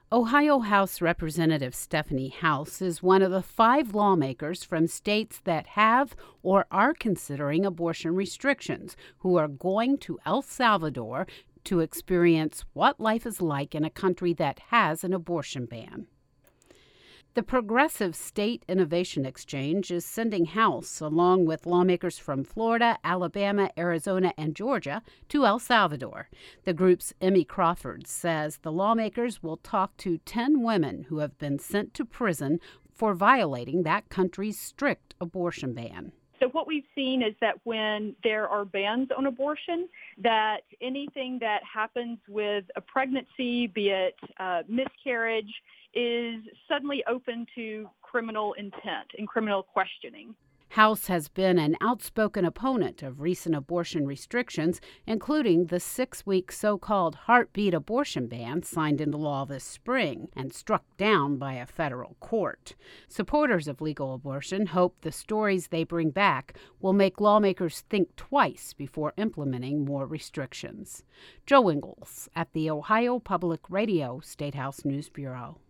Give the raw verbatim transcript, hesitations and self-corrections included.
Ohio House Representative Stephanie House is one of the five lawmakers from states that have or are considering abortion restrictions who are going to El Salvador to experience what life is like in a country that has an abortion ban. The Progressive State Innovation Exchange is sending House, along with lawmakers from Florida, Alabama, Arizona, and Georgia, to El Salvador. The group's Emmy Crawford says the lawmakers will talk to ten women who have been sent to prison for violating that country's strict abortion ban. So what we've seen is that when there are bans on abortion, that anything that happens with a pregnancy, be it uh, miscarriage, is suddenly open to criminal intent and criminal questioning. House has been an outspoken opponent of recent abortion restrictions, including the six-week so-called heartbeat abortion ban signed into law this spring and struck down by a federal court. Supporters of legal abortion hope the stories they bring back will make lawmakers think twice before implementing more restrictions. Joe Ingles at the Ohio Public Radio State House News Bureau.